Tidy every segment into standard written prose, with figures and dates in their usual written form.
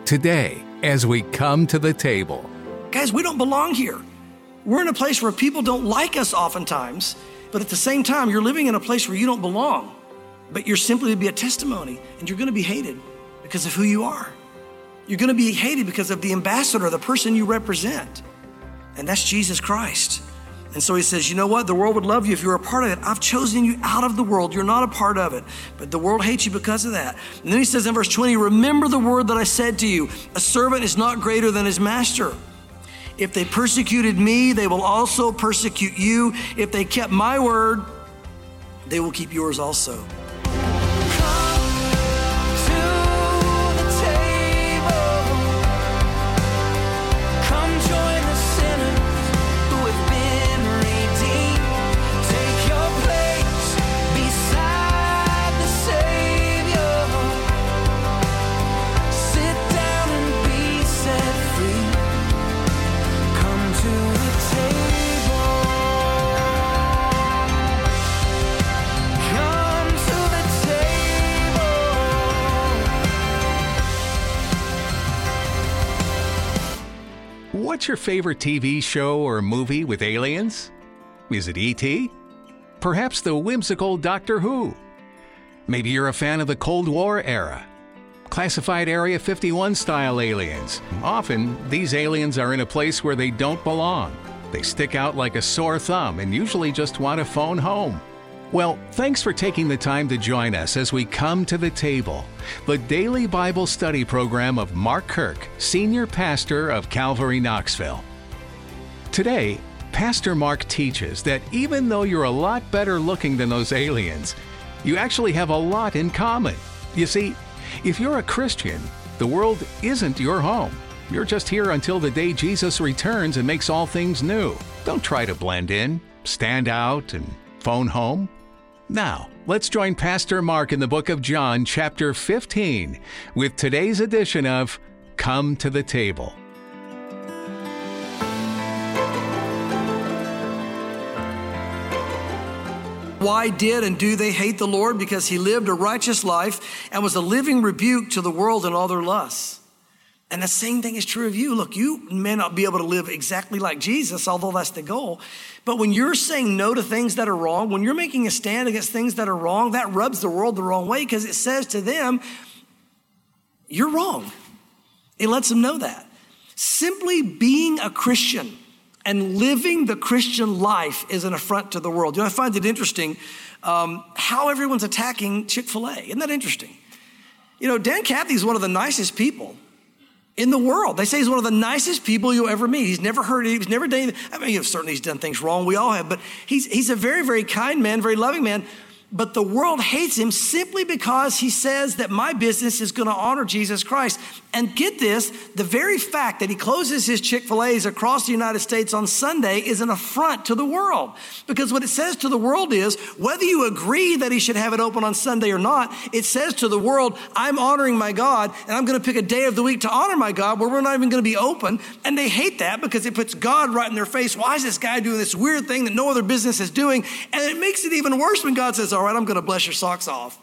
today as we come to the table. Guys, we don't belong here. We're in a place where people don't like us oftentimes, but at the same time, you're living in a place where you don't belong. But you're simply to be a testimony, and you're going to be hated because of who you are. You're going to be hated because of the ambassador, the person you represent. And that's Jesus Christ. And so he says, you know what? The world would love you if you were a part of it. I've chosen you out of the world. You're not a part of it. But the world hates you because of that. And then he says in verse 20, remember the word that I said to you. A servant is not greater than his master. If they persecuted me, they will also persecute you. If they kept my word, they will keep yours also. What's your favorite TV show or movie with aliens? Is it E.T.? Perhaps the whimsical Doctor Who? Maybe you're a fan of the Cold War era. Classified Area 51 style aliens. Often, these aliens are in a place where they don't belong. They stick out like a sore thumb and usually just want to phone home. Well, thanks for taking the time to join us as we come to the table, the daily Bible study program of Mark Kirk, Senior Pastor of Calvary Knoxville. Today, Pastor Mark teaches that even though you're a lot better looking than those aliens, you actually have a lot in common. You see, if you're a Christian, the world isn't your home. You're just here until the day Jesus returns and makes all things new. Don't try to blend in, stand out, and phone home. Now, let's join Pastor Mark in the book of John, chapter 15, with today's edition of Come to the Table. Why did and do they hate the Lord? Because he lived a righteous life and was a living rebuke to the world and all their lusts. And the same thing is true of you. Look, you may not be able to live exactly like Jesus, although that's the goal. But when you're saying no to things that are wrong, when you're making a stand against things that are wrong, that rubs the world the wrong way because it says to them, you're wrong. It lets them know that. Simply being a Christian and living the Christian life is an affront to the world. You know, I find it interesting how everyone's attacking Chick-fil-A. Isn't that interesting? You know, Dan Cathy is one of the nicest people in the world. They say he's one of the nicest people you'll ever meet. He's never hurt anything. He's never done anything. I mean, certainly he's done things wrong. We all have. But he's a very, very kind man, very loving man. But the world hates him simply because he says that my business is going to honor Jesus Christ. And get this, the very fact that he closes his Chick-fil-A's across the United States on Sunday is an affront to the world. Because what it says to the world is, whether you agree that he should have it open on Sunday or not, it says to the world, I'm honoring my God, and I'm going to pick a day of the week to honor my God where we're not even going to be open. And they hate that because it puts God right in their face. Why is this guy doing this weird thing that no other business is doing? And it makes it even worse when God says, all right, I'm going to bless your socks off.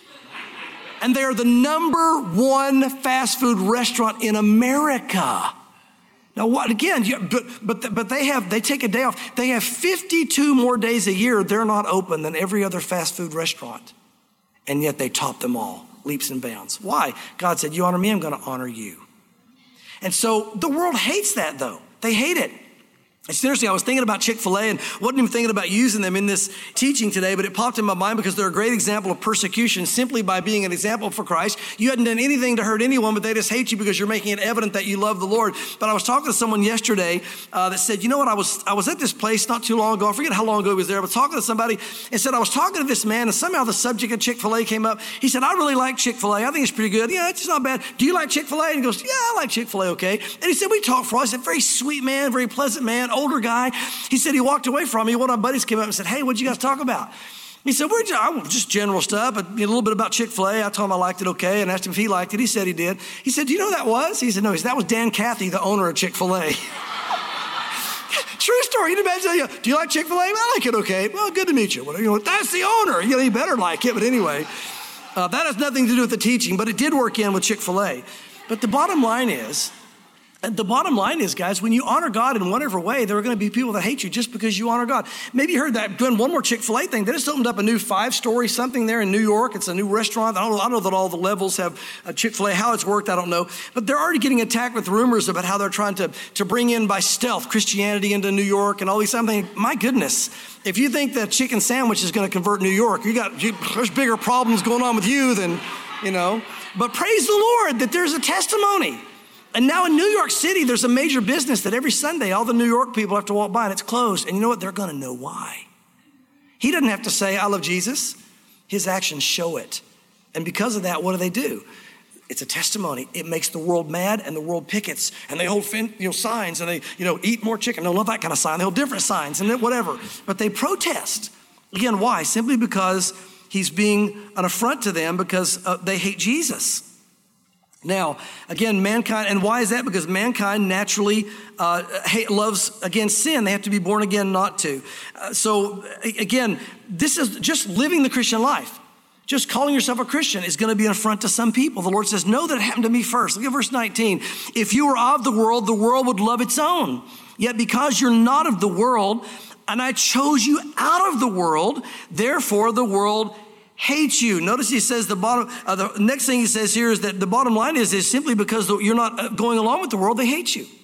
And they're the number one fast food restaurant in America. Now, what again? But they take a day off. They have 52 more days a year they're not open than every other fast food restaurant, and yet they top them all, leaps and bounds. Why? God said, "You honor me, I'm going to honor you." And so the world hates that, though. They hate it. It's interesting, I was thinking about Chick-fil-A and wasn't even thinking about using them in this teaching today, but it popped in my mind because they're a great example of persecution simply by being an example for Christ. You hadn't done anything to hurt anyone, but they just hate you because you're making it evident that you love the Lord. But I was talking to someone yesterday that said, you know what, I was at this place not too long ago. I forget how long ago he was there, but talking to somebody and said, I was talking to this man and somehow the subject of Chick-fil-A came up. He said, I really like Chick-fil-A. I think it's pretty good. Yeah, it's not bad. Do you like Chick-fil-A? And he goes, yeah, I like Chick-fil-A, okay. And he said, we talked for a while. He said, very sweet man, very pleasant man, older guy. He said he walked away from me. One of my buddies came up and said, hey, what'd you guys talk about? He said, just general stuff, but a little bit about Chick-fil-A. I told him I liked it okay and asked him if he liked it. He said he did. He said, do you know who that was? He said, no. He said, that was Dan Cathy, the owner of Chick-fil-A. True story. You'd imagine, do you like Chick-fil-A? I like it okay. Well, good to meet you. Well, that's the owner. You better like it. But anyway, that has nothing to do with the teaching, but it did work in with Chick-fil-A. But the bottom line is, guys, when you honor God in whatever way, there are going to be people that hate you just because you honor God. Maybe you heard that. Doing one more Chick-fil-A thing. They just opened up a new 5-story something there in New York. It's a new restaurant. I don't know that all the levels have a Chick-fil-A. How it's worked, I don't know. But they're already getting attacked with rumors about how they're trying to bring in by stealth Christianity into New York and all these something. My goodness. If you think that chicken sandwich is going to convert New York, there's bigger problems going on with you than, But praise the Lord that there's a testimony. And now in New York City, there's a major business that every Sunday, all the New York people have to walk by and it's closed. And you know what? They're going to know why. He doesn't have to say, I love Jesus. His actions show it. And because of that, what do? It's a testimony. It makes the world mad and the world pickets. And they hold signs and they, eat more chicken. They don't love that kind of sign. They hold different signs and whatever. But they protest. Again, why? Simply because he's being an affront to them because they hate Jesus. Now, again, mankind, and why is that? Because mankind naturally loves, again, sin. They have to be born again not to. So, again, this is just living the Christian life. Just calling yourself a Christian is going to be an affront to some people. The Lord says, know that it happened to me first. Look at verse 19. If you were of the world would love its own. Yet because you're not of the world, and I chose you out of the world, therefore the world hates you. Notice he says the next thing he says here is that the bottom line is simply because you're not going along with the world, they hate you.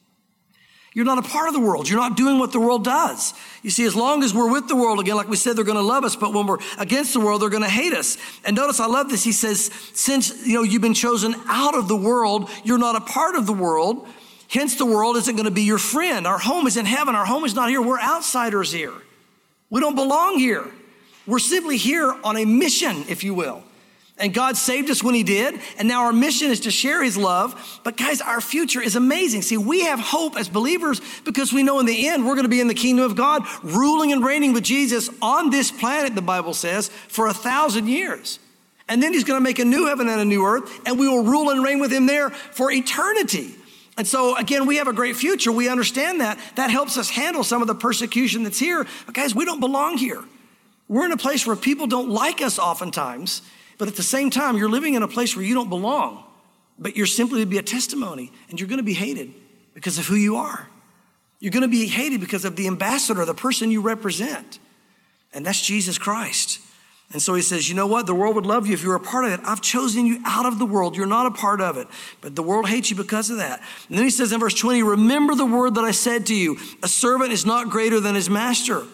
You're not a part of the world. You're not doing what the world does. You see, as long as we're with the world, again, like we said, they're going to love us, but when we're against the world, they're going to hate us. And notice, I love this. He says, since, you've been chosen out of the world, you're not a part of the world. Hence, the world isn't going to be your friend. Our home is in heaven. Our home is not here. We're outsiders here. We don't belong here. We're simply here on a mission, if you will. And God saved us when he did. And now our mission is to share his love. But guys, our future is amazing. See, we have hope as believers because we know in the end, we're going to be in the kingdom of God, ruling and reigning with Jesus on this planet, the Bible says, for 1,000 years. And then he's going to make a new heaven and a new earth. And we will rule and reign with him there for eternity. And so, again, we have a great future. We understand that. That helps us handle some of the persecution that's here. But guys, we don't belong here. We're in a place where people don't like us oftentimes, but at the same time, you're living in a place where you don't belong, but you're simply to be a testimony, and you're going to be hated because of who you are. You're going to be hated because of the ambassador, the person you represent, and that's Jesus Christ. And so he says, you know what? The world would love you if you were a part of it. I've chosen you out of the world. You're not a part of it, but the world hates you because of that. And then he says in verse 20, remember the word that I said to you, a servant is not greater than his master.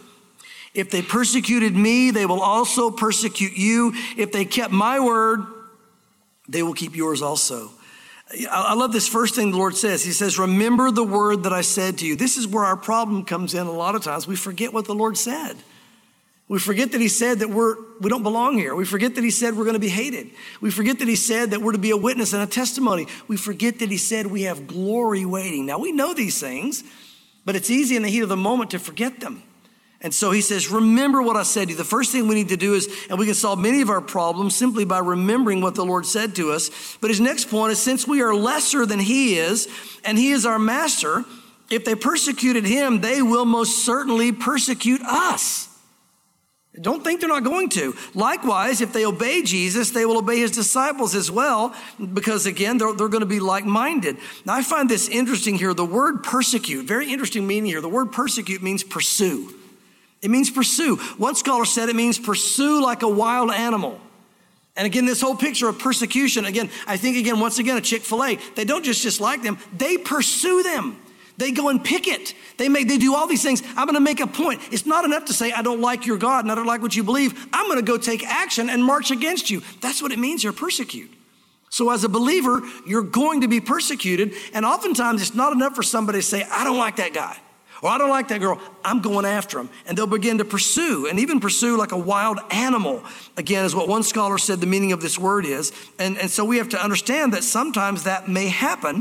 If they persecuted me, they will also persecute you. If they kept my word, they will keep yours also. I love this first thing the Lord says. He says, remember the word that I said to you. This is where our problem comes in a lot of times. We forget what the Lord said. We forget that he said that we don't belong here. We forget that he said we're going to be hated. We forget that he said that we're to be a witness and a testimony. We forget that he said we have glory waiting. Now, we know these things, but it's easy in the heat of the moment to forget them. And so he says, remember what I said to you. The first thing we need to do is, and we can solve many of our problems simply by remembering what the Lord said to us. But his next point is, since we are lesser than he is, and he is our master, if they persecuted him, they will most certainly persecute us. Don't think they're not going to. Likewise, if they obey Jesus, they will obey his disciples as well, because again, they're going to be like-minded. Now, I find this interesting here. The word persecute, very interesting meaning here. The word persecute means pursue. It means pursue. One scholar said it means pursue like a wild animal. And again, this whole picture of persecution, again, I think again, once again, a Chick-fil-A, they don't just dislike them, they pursue them. They go and picket. They do all these things. I'm going to make a point. It's not enough to say, I don't like your God and I don't like what you believe. I'm going to go take action and march against you. That's what it means to persecute. So as a believer, you're going to be persecuted. And oftentimes it's not enough for somebody to say, I don't like that guy. Or I don't like that girl, I'm going after them. And they'll begin to pursue, and even pursue like a wild animal. Again, is what one scholar said the meaning of this word is. And so we have to understand that sometimes that may happen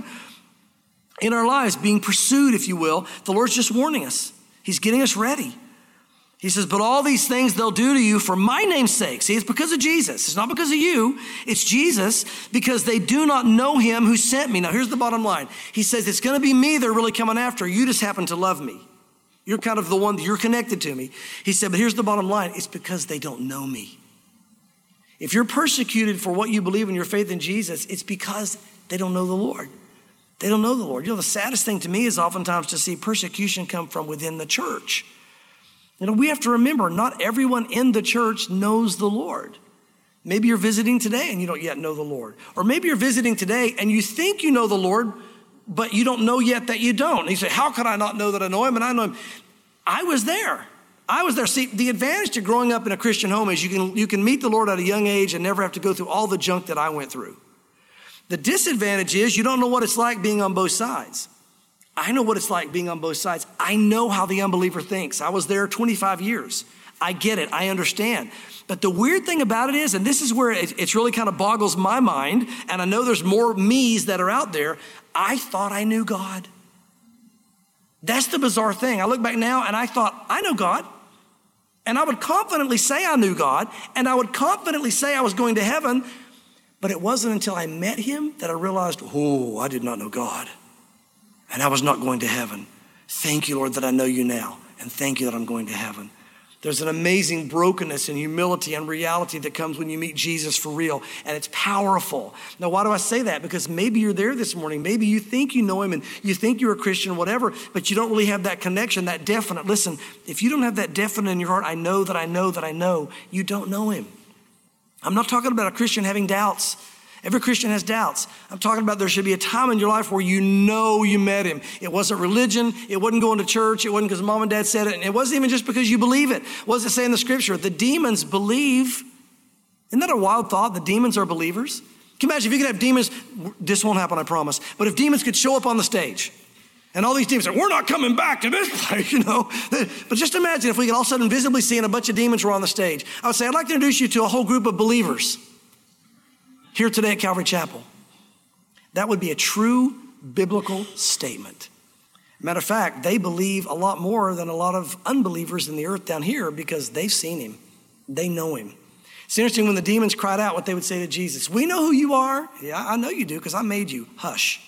in our lives, being pursued, if you will. The Lord's just warning us. He's getting us ready. He says, but all these things they'll do to you for my name's sake. See, it's because of Jesus. It's not because of you. It's Jesus, because they do not know him who sent me. Now, here's the bottom line. He says, it's going to be me they're really coming after. You just happen to love me. You're kind of the one, you're connected to me. He said, but here's the bottom line. It's because they don't know me. If you're persecuted for what you believe in your faith in Jesus, it's because They don't know the Lord. They don't know the Lord. You know, the saddest thing to me is oftentimes to see persecution come from within the church. You know, we have to remember, not everyone in the church knows the Lord. Maybe you're visiting today and you don't yet know the Lord. Or maybe you're visiting today and you think you know the Lord, but you don't know yet that you don't. And you say, how could I not know that I know him? And I know him. I was there. See, the advantage to growing up in a Christian home is you can meet the Lord at a young age and never have to go through all the junk that I went through. The disadvantage is you don't know what it's like being on both sides. I know what it's like being on both sides. I know how the unbeliever thinks. I was there 25 years. I get it. I understand. But the weird thing about it is, and this is where it's really kind of boggles my mind, and I know there's more me's that are out there, I thought I knew God. That's the bizarre thing. I look back now and I thought, I know God. And I would confidently say I knew God, and I would confidently say I was going to heaven, but it wasn't until I met him that I realized, oh, I did not know God, and I was not going to heaven. Thank you, Lord, that I know you now, and thank you that I'm going to heaven. There's an amazing brokenness and humility and reality that comes when you meet Jesus for real, and it's powerful. Now, why do I say that? Because maybe you're there this morning. Maybe you think you know him and you think you're a Christian, whatever, but you don't really have that connection, that definite. Listen, if you don't have that definite in your heart, I know that I know that I know, you don't know him. I'm not talking about a Christian having doubts. Every Christian has doubts. I'm talking about there should be a time in your life where you know you met him. It wasn't religion. It wasn't going to church. It wasn't because mom and dad said it. And it wasn't even just because you believe it. What does it say in the scripture? The demons believe. Isn't that a wild thought? The demons are believers. Can you imagine if you could have demons? This won't happen, I promise. But if demons could show up on the stage and all these demons say, we're not coming back to this place, you know. But just imagine if we could all of a sudden visibly see and a bunch of demons were on the stage. I would say, I'd like to introduce you to a whole group of believers here today at Calvary Chapel. That would be a true biblical statement. Matter of fact, they believe a lot more than a lot of unbelievers in the earth down here because they've seen him. They know him. It's interesting when the demons cried out what they would say to Jesus. We know who you are. Yeah, I know you do because I made you. Hush.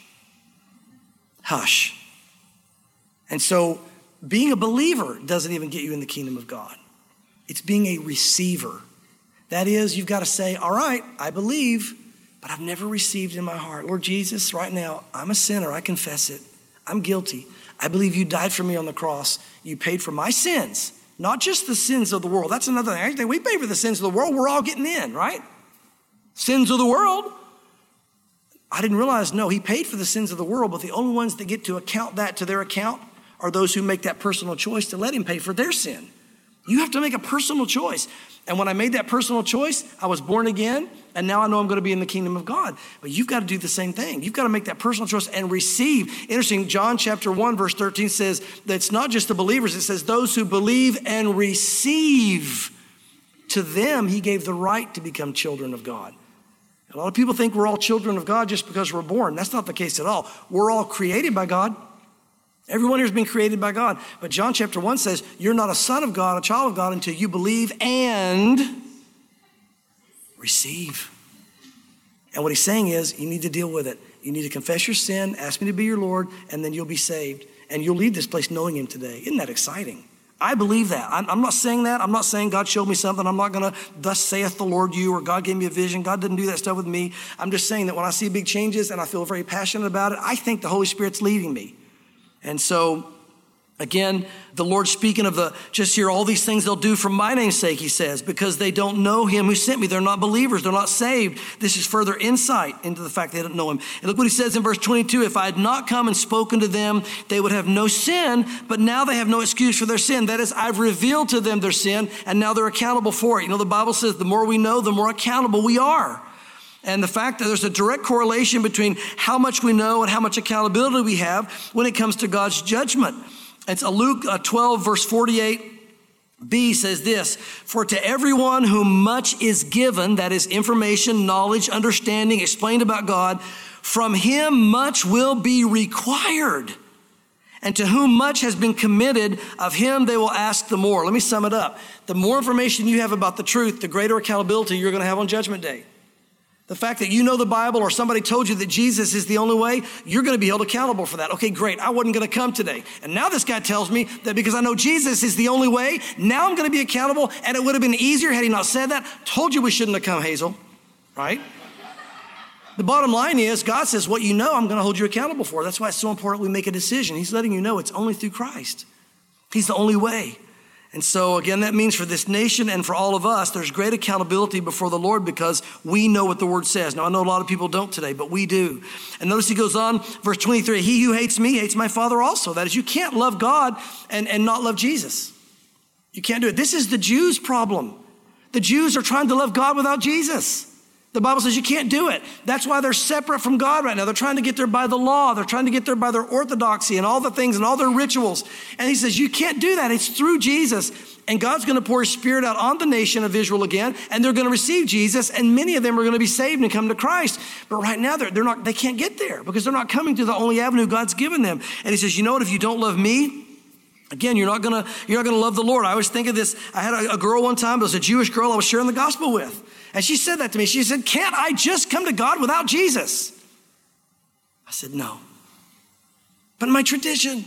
Hush. And so being a believer doesn't even get you in the kingdom of God. It's being a receiver. That is, you've got to say, all right, I believe, but I've never received in my heart. Lord Jesus, right now, I'm a sinner. I confess it. I'm guilty. I believe you died for me on the cross. You paid for my sins, not just the sins of the world. That's another thing. Actually, we pay for the sins of the world. We're all getting in, right? Sins of the world. I didn't realize, no, he paid for the sins of the world, but the only ones that get to account that to their account are those who make that personal choice to let him pay for their sin. You have to make a personal choice. And when I made that personal choice, I was born again, and now I know I'm going to be in the kingdom of God. But you've got to do the same thing. You've got to make that personal choice and receive. Interesting, John chapter 1, verse 13 says that it's not just the believers. It says those who believe and receive, to them he gave the right to become children of God. A lot of people think we're all children of God just because we're born. That's not the case at all. We're all created by God. Everyone here has been created by God. But John chapter 1 says, you're not a son of God, a child of God, until you believe and receive. And what he's saying is, you need to deal with it. You need to confess your sin, ask me to be your Lord, and then you'll be saved. And you'll leave this place knowing him today. Isn't that exciting? I believe that. I'm not saying that. I'm not saying God showed me something. I'm not going to, thus saith the Lord you, or God gave me a vision. God didn't do that stuff with me. I'm just saying that when I see big changes and I feel very passionate about it, I think the Holy Spirit's leading me. And so, again, the Lord speaking of just here, all these things they'll do for my name's sake, he says, because they don't know him who sent me. They're not believers. They're not saved. This is further insight into the fact they don't know him. And look what he says in verse 22. If I had not come and spoken to them, they would have no sin, but now they have no excuse for their sin. That is, I've revealed to them their sin, and now they're accountable for it. You know, the Bible says the more we know, the more accountable we are. And the fact that there's a direct correlation between how much we know and how much accountability we have when it comes to God's judgment. It's Luke 12, verse 48b says this, for to everyone whom much is given, that is information, knowledge, understanding, explained about God, from him much will be required. And to whom much has been committed, of him they will ask the more. Let me sum it up. The more information you have about the truth, the greater accountability you're going to have on Judgment Day. The fact that you know the Bible or somebody told you that Jesus is the only way, you're going to be held accountable for that. Okay, great. I wasn't going to come today. And now this guy tells me that because I know Jesus is the only way, now I'm going to be accountable. And it would have been easier had he not said that. Told you we shouldn't have come, Hazel. Right? the bottom line is God says, what you know, I'm going to hold you accountable for. That's why it's so important we make a decision. He's letting you know it's only through Christ. He's the only way. And so again, that means for this nation and for all of us, there's great accountability before the Lord because we know what the word says. Now, I know a lot of people don't today, but we do. And notice he goes on, verse 23, he who hates me hates my Father also. That is, you can't love God and not love Jesus. You can't do it. This is the Jews' problem. The Jews are trying to love God without Jesus. The Bible says you can't do it. That's why they're separate from God right now. They're trying to get there by the law. They're trying to get there by their orthodoxy and all the things and all their rituals. And he says, you can't do that. It's through Jesus. And God's going to pour his Spirit out on the nation of Israel again, and they're going to receive Jesus, and many of them are going to be saved and come to Christ. But right now, they can't get there because they're not coming to the only avenue God's given them. And he says, you know what? If you don't love me, again, you're not going to love the Lord. I always think of this. I had a girl one time. It was a Jewish girl I was sharing the gospel with. And she said that to me. She said, can't I just come to God without Jesus? I said, no. But my tradition,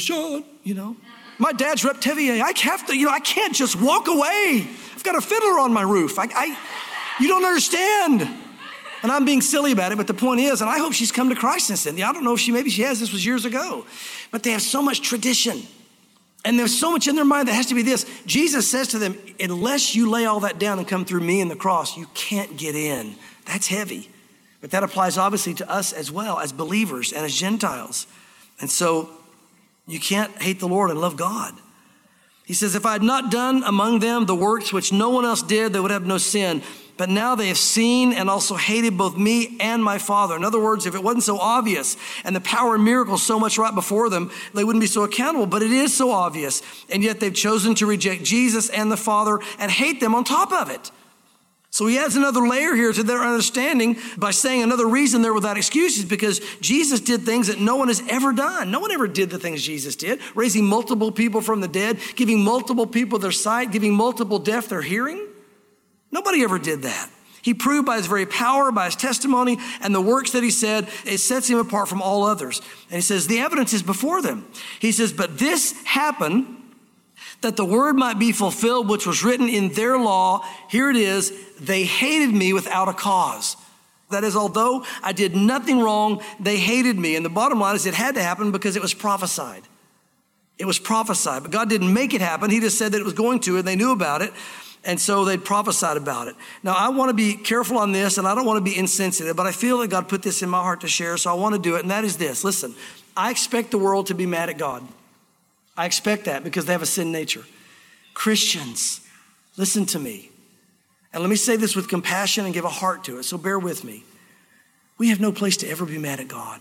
my dad's Rep Tevier. I have to, I can't just walk away. I've got a fiddler on my roof. You don't understand. And I'm being silly about it, but the point is, and I hope she's come to Christ since then. I don't know if maybe she has. This was years ago. But they have so much tradition. And there's so much in their mind that has to be this. Jesus says to them, unless you lay all that down and come through me and the cross, you can't get in. That's heavy. But that applies obviously to us as well as believers and as Gentiles. And so you can't hate the Lord and love God. He says, if I had not done among them the works which no one else did, they would have no sin. But now they have seen and also hated both me and my Father. In other words, if it wasn't so obvious and the power and miracles so much right before them, they wouldn't be so accountable. But it is so obvious. And yet they've chosen to reject Jesus and the Father and hate them on top of it. So he adds another layer here to their understanding by saying another reason they're without excuses, because Jesus did things that no one has ever done. No one ever did the things Jesus did, raising multiple people from the dead, giving multiple people their sight, giving multiple deaf their hearing. Nobody ever did that. He proved by his very power, by his testimony, and the works that he said, it sets him apart from all others. And he says, the evidence is before them. He says, but this happened that the word might be fulfilled, which was written in their law. Here it is, they hated me without a cause. That is, although I did nothing wrong, they hated me. And the bottom line is it had to happen because it was prophesied. It was prophesied, but God didn't make it happen. He just said that it was going to, and they knew about it. And so they prophesied about it. Now, I want to be careful on this, and I don't want to be insensitive, but I feel that God put this in my heart to share, so I want to do it, and that is this. Listen, I expect the world to be mad at God. I expect that because they have a sin nature. Christians, listen to me. And let me say this with compassion and give a heart to it, so bear with me. We have no place to ever be mad at God.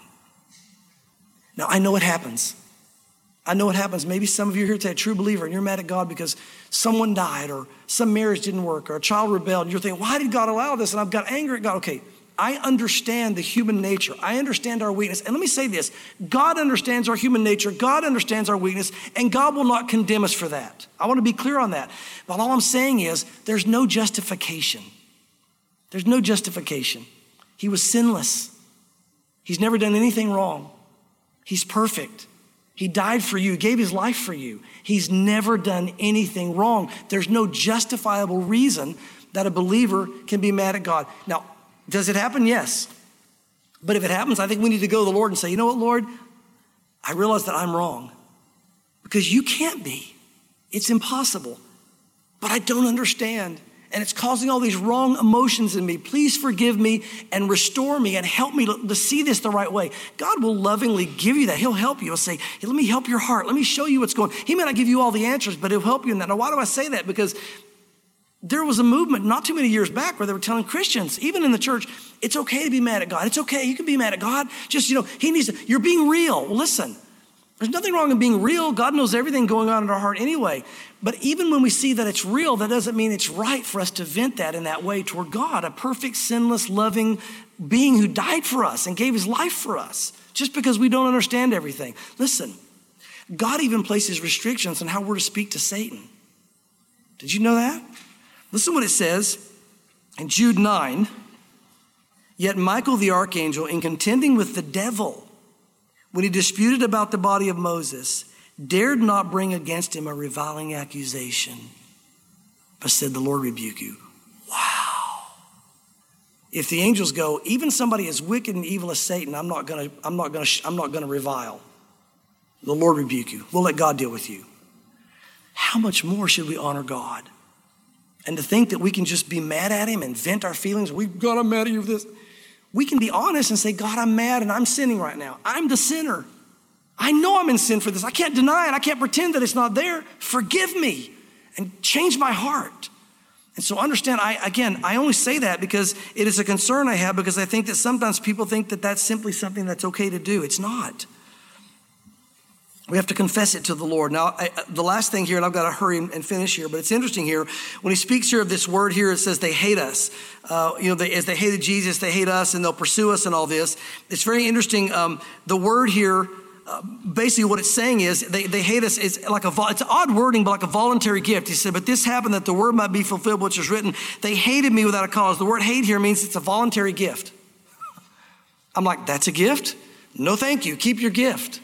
Now, I know it happens. I know it happens. Maybe some of you are here today, a true believer, and you're mad at God because someone died or some marriage didn't work or a child rebelled. And you're thinking, why did God allow this? And I've got anger at God. Okay, I understand the human nature. I understand our weakness. And let me say this. God understands our human nature. God understands our weakness. And God will not condemn us for that. I want to be clear on that. But all I'm saying is there's no justification. There's no justification. He was sinless. He's never done anything wrong. He's perfect. He died for you, gave his life for you. He's never done anything wrong. There's no justifiable reason that a believer can be mad at God. Now, does it happen? Yes. But if it happens, I think we need to go to the Lord and say, you know what, Lord? I realize that I'm wrong because you can't be. It's impossible. But I don't understand. And it's causing all these wrong emotions in me. Please forgive me and restore me and help me to see this the right way. God will lovingly give you that. He'll help you. He'll say, hey, let me help your heart. Let me show you what's going on. He may not give you all the answers, but he'll help you in that. Now, why do I say that? Because there was a movement not too many years back where they were telling Christians, even in the church, it's okay to be mad at God. It's okay. You can be mad at God. Just, he needs to, you're being real. Well, listen, there's nothing wrong in being real. God knows everything going on in our heart anyway. But even when we see that it's real, that doesn't mean it's right for us to vent that in that way toward God, a perfect, sinless, loving being who died for us and gave his life for us, just because we don't understand everything. Listen, God even places restrictions on how we're to speak to Satan. Did you know that? Listen what it says in Jude 9. Yet Michael the archangel, in contending with the devil, when he disputed about the body of Moses, dared not bring against him a reviling accusation, but said, the Lord rebuke you. Wow. if the angels go, even somebody as wicked and evil as Satan, I'm not going to revile. The Lord rebuke you. We'll let God deal with you. How much more should we honor God? And to think that we can just be mad at him and vent our feelings. God, I'm mad at you for this. We can be honest and say, God, I'm mad and I'm sinning right now. I'm the sinner. I know I'm in sin for this. I can't deny it. I can't pretend that it's not there. Forgive me and change my heart. And so understand, I only say that because it is a concern I have, because I think that sometimes people think that that's simply something that's okay to do. It's not. We have to confess it to the Lord. Now, the last thing here, and I've got to hurry and finish here, but it's interesting here. When he speaks here of this word here, it says they hate us. As they hated Jesus, they hate us and they'll pursue us and all this. It's very interesting. The word here, basically what it's saying is they hate us. It's odd wording, but like a voluntary gift. He said, but this happened that the word might be fulfilled, which is written. They hated me without a cause. The word hate here means it's a voluntary gift. I'm like, that's a gift? No, thank you. Keep your gift.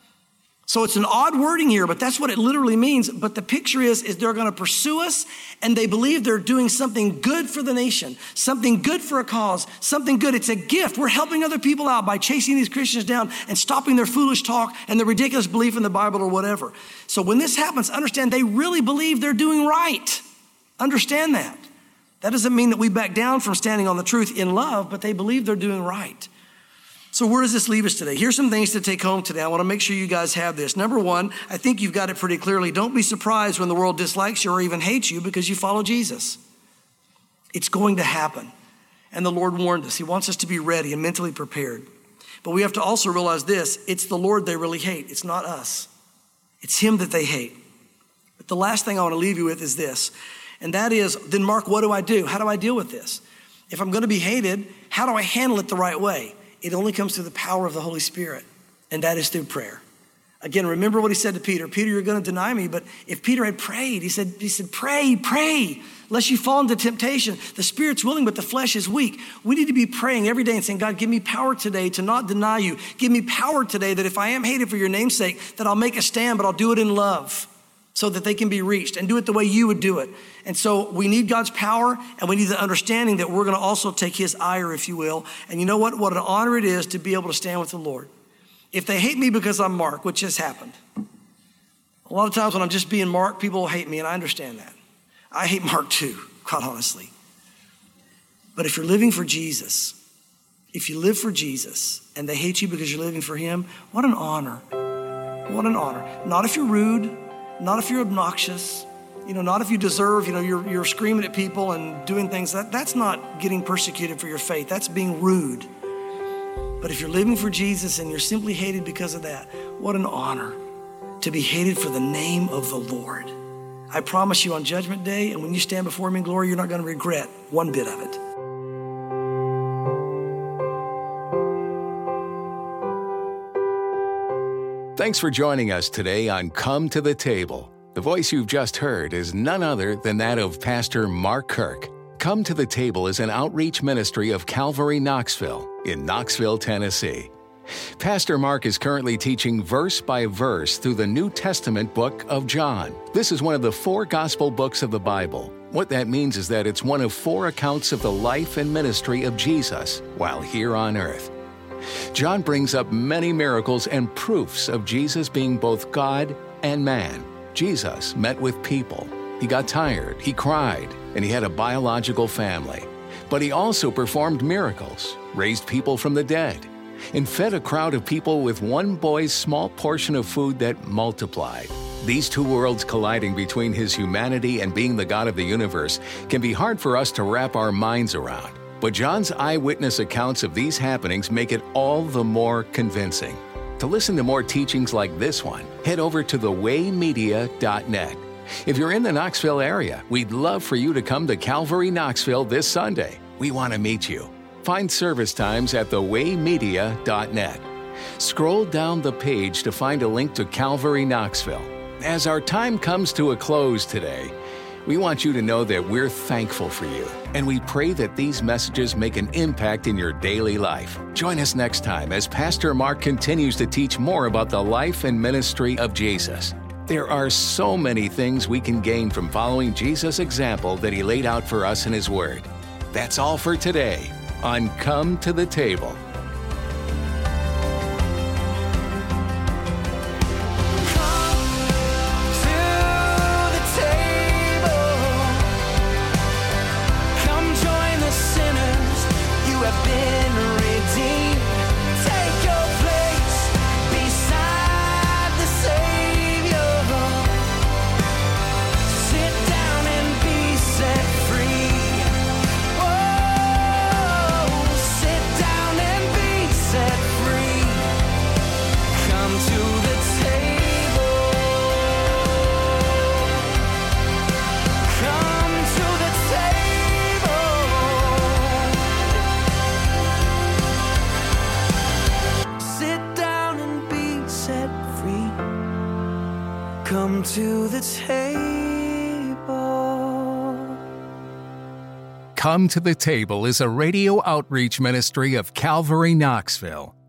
So it's an odd wording here, but that's what it literally means. But the picture is they're going to pursue us, and they believe they're doing something good for the nation, something good for a cause, something good. It's a gift. We're helping other people out by chasing these Christians down and stopping their foolish talk and their ridiculous belief in the Bible or whatever. So when this happens, understand they really believe they're doing right. Understand that. That doesn't mean that we back down from standing on the truth in love, but they believe they're doing right. So where does this leave us today? Here's some things to take home today. I want to make sure you guys have this. Number one, I think you've got it pretty clearly. Don't be surprised when the world dislikes you or even hates you because you follow Jesus. It's going to happen. And the Lord warned us. He wants us to be ready and mentally prepared. But we have to also realize this. It's the Lord they really hate. It's not us. It's him that they hate. But the last thing I want to leave you with is this. And that is, then Mark, what do I do? How do I deal with this? If I'm going to be hated, how do I handle it the right way? It only comes through the power of the Holy Spirit, and that is through prayer. Again, remember what he said to Peter. Peter, you're going to deny me, but if Peter had prayed, he said, pray, lest you fall into temptation. The spirit's willing, but the flesh is weak. We need to be praying every day and saying, God, give me power today to not deny you. Give me power today that if I am hated for your name's sake, that I'll make a stand, but I'll do it in love so that they can be reached, and do it the way you would do it. And so we need God's power, and we need the understanding that we're going to also take his ire, if you will. And you know what? What an honor it is to be able to stand with the Lord. If they hate me because I'm Mark, which has happened. A lot of times when I'm just being Mark, people will hate me, and I understand that. I hate Mark too, quite honestly. But if you're living for Jesus, if you live for Jesus, and they hate you because you're living for him, what an honor. What an honor. Not if you're rude, not if you're obnoxious, not if you deserve, you're screaming at people and doing things. That's not getting persecuted for your faith. That's being rude. But if you're living for Jesus and you're simply hated because of that, what an honor to be hated for the name of the Lord. I promise you on Judgment Day, and when you stand before him in glory, you're not going to regret one bit of it. Thanks for joining us today on Come to the Table. The voice you've just heard is none other than that of Pastor Mark Kirk. Come to the Table is an outreach ministry of Calvary Knoxville in Knoxville, Tennessee. Pastor Mark is currently teaching verse by verse through the New Testament book of John. This is one of the 4 gospel books of the Bible. What that means is that it's one of 4 accounts of the life and ministry of Jesus while here on earth. John brings up many miracles and proofs of Jesus being both God and man. Jesus met with people. He got tired, he cried, and he had a biological family. But he also performed miracles, raised people from the dead, and fed a crowd of people with one boy's small portion of food that multiplied. These two worlds colliding between his humanity and being the God of the universe can be hard for us to wrap our minds around. But John's eyewitness accounts of these happenings make it all the more convincing. To listen to more teachings like this one, head over to thewaymedia.net. If you're in the Knoxville area, we'd love for you to come to Calvary Knoxville this Sunday. We want to meet you. Find service times at thewaymedia.net. Scroll down the page to find a link to Calvary Knoxville. As our time comes to a close today, we want you to know that we're thankful for you, and we pray that these messages make an impact in your daily life. Join us next time as Pastor Mark continues to teach more about the life and ministry of Jesus. There are so many things we can gain from following Jesus' example that he laid out for us in his Word. That's all for today. on Come to the Table. Come to the table. Come to the Table is a radio outreach ministry of Calvary Knoxville.